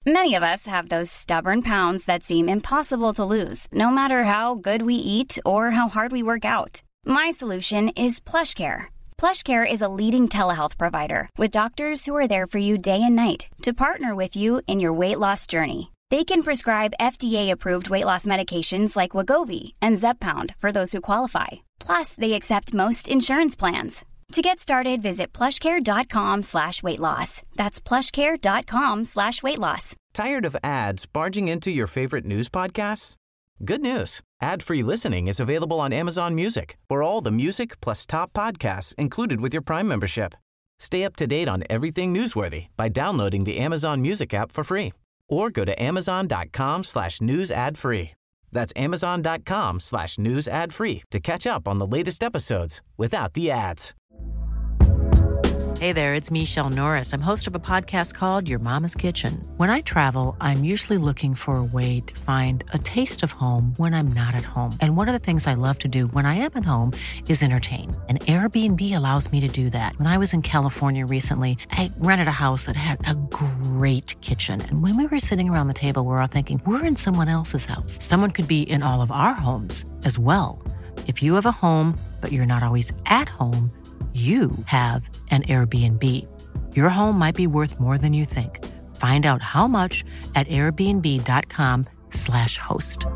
Many of us have those stubborn pounds that seem impossible to lose, no matter how good we eat or how hard we work out. My solution is PlushCare. PlushCare is a leading telehealth provider with doctors who are there for you day and night to partner with you in your weight loss journey. They can prescribe FDA-approved weight loss medications like Wegovy and Zepbound for those who qualify. Plus, they accept most insurance plans. To get started, visit plushcare.com/weightloss. That's plushcare.com/weightloss. Tired of ads barging into your favorite news podcasts? Good news. Ad-free listening is available on Amazon Music for all the music plus top podcasts included with your Prime membership. Stay up to date on everything newsworthy by downloading the Amazon Music app for free or go to amazon.com/news ad free. That's amazon.com/news ad free to catch up on the latest episodes without the ads. Hey there, it's Michelle Norris. I'm host of a podcast called Your Mama's Kitchen. When I travel, I'm usually looking for a way to find a taste of home when I'm not at home. And one of the things I love to do when I am at home is entertain. And Airbnb allows me to do that. When I was in California recently, I rented a house that had a great kitchen. And when we were sitting around the table, we were all thinking, we're in someone else's house. Someone could be in all of our homes as well. If you have a home, but you're not always at home, you have an Airbnb. Your home might be worth more than you think. Find out how much at airbnb.com/host.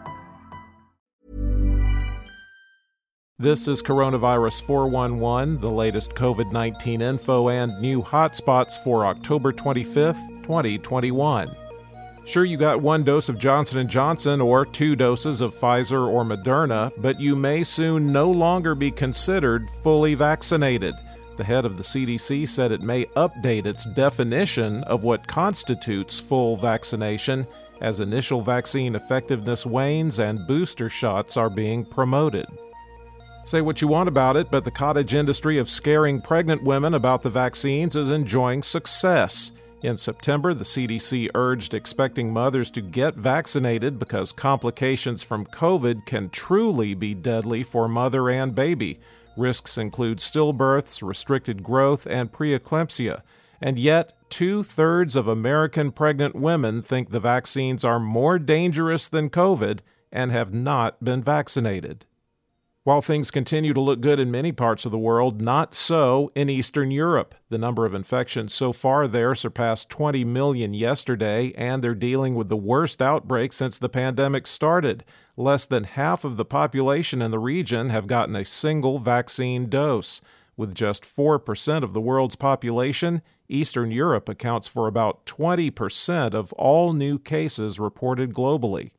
This is Coronavirus 411, the latest COVID-19 info and new hotspots for October 25th, 2021. Sure, you got one dose of Johnson & Johnson or 2 doses of Pfizer or Moderna, but you may soon no longer be considered fully vaccinated. The head of the CDC said it may update its definition of what constitutes full vaccination as initial vaccine effectiveness wanes and booster shots are being promoted. Say what you want about it, but the cottage industry of scaring pregnant women about the vaccines is enjoying success. In September, the CDC urged expecting mothers to get vaccinated because complications from COVID can truly be deadly for mother and baby. Risks include stillbirths, restricted growth, and preeclampsia. And yet, 2/3 of American pregnant women think the vaccines are more dangerous than COVID and have not been vaccinated. While things continue to look good in many parts of the world, not so in Eastern Europe. The number of infections so far there surpassed 20 million yesterday, and they're dealing with the worst outbreak since the pandemic started. Less than half of the population in the region have gotten a single vaccine dose. With just 4% of the world's population, Eastern Europe accounts for about 20% of all new cases reported globally.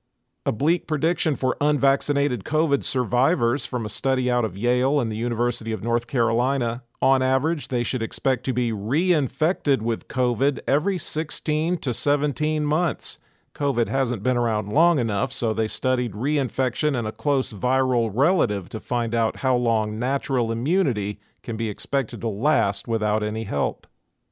A bleak prediction for unvaccinated COVID survivors from a study out of Yale and the University of North Carolina. On average, they should expect to be reinfected with COVID every 16 to 17 months. COVID hasn't been around long enough, so they studied reinfection in a close viral relative to find out how long natural immunity can be expected to last without any help.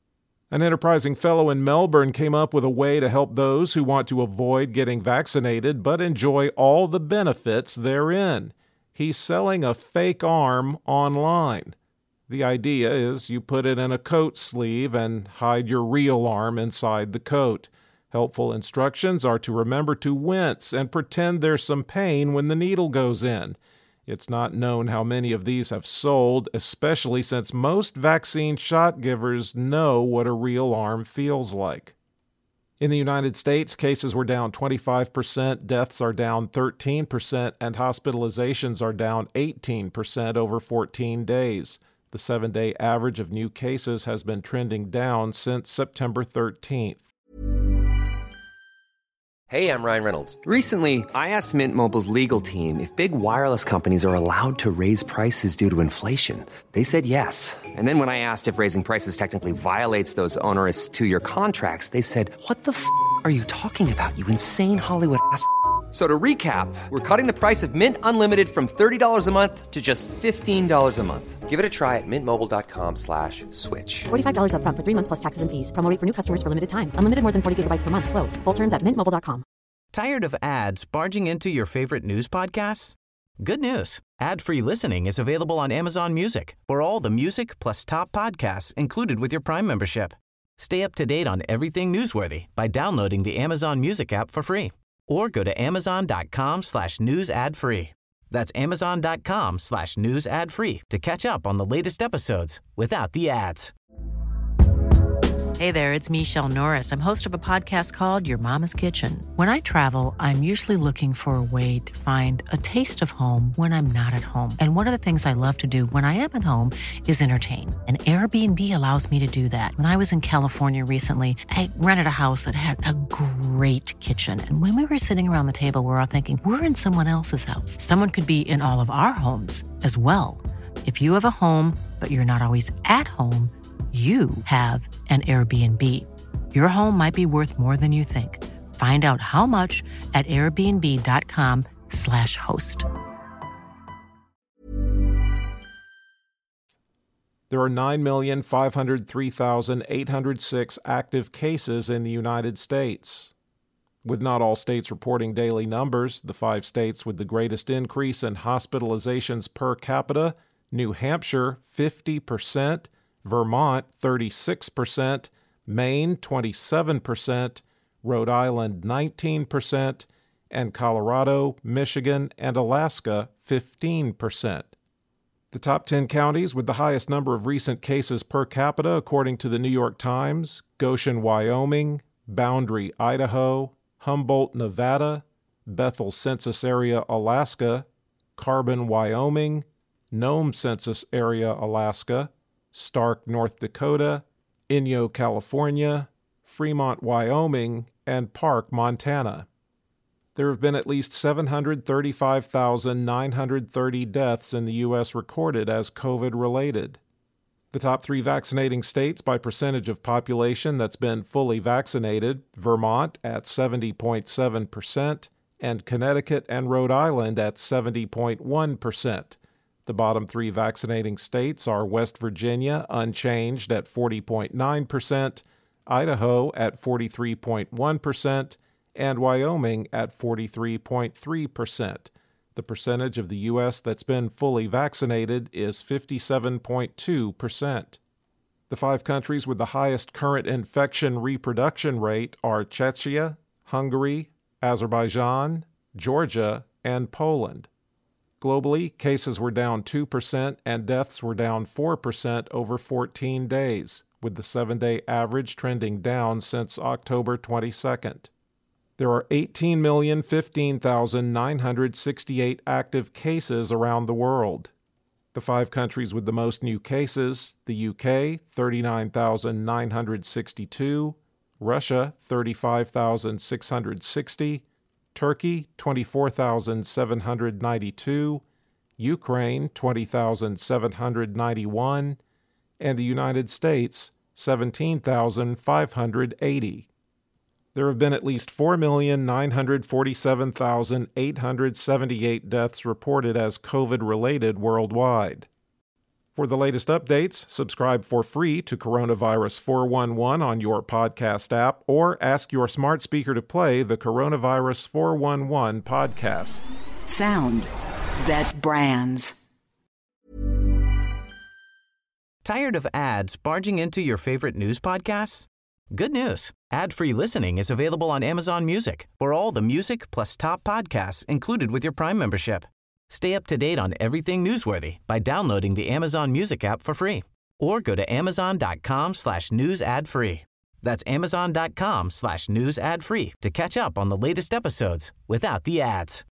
An enterprising fellow in Melbourne came up with a way to help those who want to avoid getting vaccinated but enjoy all the benefits therein. He's selling a fake arm online. The idea is you put it in a coat sleeve and hide your real arm inside the coat. Helpful instructions are to remember to wince and pretend there's some pain when the needle goes in. It's not known how many of these have sold, especially since most vaccine shot givers know what a real arm feels like. In the United States, cases were down 25%, deaths are down 13%, and hospitalizations are down 18% over 14 days. The 7-day average of new cases has been trending down since September 13th. Hey, I'm Ryan Reynolds. Recently, I asked Mint Mobile's legal team if big wireless companies are allowed to raise prices due to inflation. They said yes. And then when I asked if raising prices technically violates those onerous 2-year contracts, they said, "What the f*** are you talking about, you insane Hollywood ass?" So to recap, we're cutting the price of Mint Unlimited from $30 a month to just $15 a month. Give it a try at mintmobile.com/switch. $45 up front for 3 months plus taxes and fees. Promo rate for new customers for limited time. Unlimited more than 40 gigabytes per month. Slows full terms at mintmobile.com. Tired of ads barging into your favorite news podcasts? Good news. Ad-free listening is available on Amazon Music for all the music plus top podcasts included with your Prime membership. Stay up to date on everything newsworthy by downloading the Amazon Music app for free or go to amazon.com/news ad free. That's amazon.com/news ad free to catch up on the latest episodes without the ads. Hey there, it's Michelle Norris. I'm host of a podcast called Your Mama's Kitchen. When I travel, I'm usually looking for a way to find a taste of home when I'm not at home. And one of the things I love to do when I am at home is entertain. And Airbnb allows me to do that. When I was in California recently, I rented a house that had a great kitchen. And when we were sitting around the table, we're all thinking, we're in someone else's house. Someone could be in all of our homes as well. If you have a home, but you're not always at home, you have an Airbnb. Your home might be worth more than you think. Find out how much at airbnb.com/host. There are 9,503,806 active cases in the United States. With not all states reporting daily numbers, the 5 states with the greatest increase in hospitalizations per capita: New Hampshire, 50%, Vermont, 36%, Maine, 27%, Rhode Island, 19%, and Colorado, Michigan, and Alaska, 15%. The top 10 counties with the highest number of recent cases per capita, according to the New York Times: Goshen, Wyoming; Boundary, Idaho; Humboldt, Nevada; Bethel Census Area, Alaska; Carbon, Wyoming; Nome Census Area, Alaska; Stark, North Dakota; Inyo, California; Fremont, Wyoming; and Park, Montana. There have been at least 735,930 deaths in the U.S. recorded as COVID-related. The top 3 vaccinating states by percentage of population that's been fully vaccinated: Vermont at 70.7%, and Connecticut and Rhode Island at 70.1%. The bottom 3 vaccinating states are West Virginia, unchanged at 40.9%, Idaho at 43.1%, and Wyoming at 43.3%. The percentage of the U.S. that's been fully vaccinated is 57.2%. The 5 countries with the highest current infection reproduction rate are Czechia, Hungary, Azerbaijan, Georgia, and Poland. Globally, cases were down 2% and deaths were down 4% over 14 days, with the 7-day average trending down since October 22nd. There are 18,015,968 active cases around the world. The 5 countries with the most new cases: the UK, 39,962, Russia, 35,660, Turkey, 24,792, Ukraine, 20,791, and the United States, 17,580. There have been at least 4,947,878 deaths reported as COVID-related worldwide. For the latest updates, subscribe for free to Coronavirus 411 on your podcast app or ask your smart speaker to play the Coronavirus 411 podcast. Sound that brands. Tired of ads barging into your favorite news podcasts? Good news. Ad-free listening is available on Amazon Music for all the music plus top podcasts included with your Prime membership. Stay up to date on everything newsworthy by downloading the Amazon Music app for free or go to amazon.com/news ad free. That's amazon.com/news ad free to catch up on the latest episodes without the ads.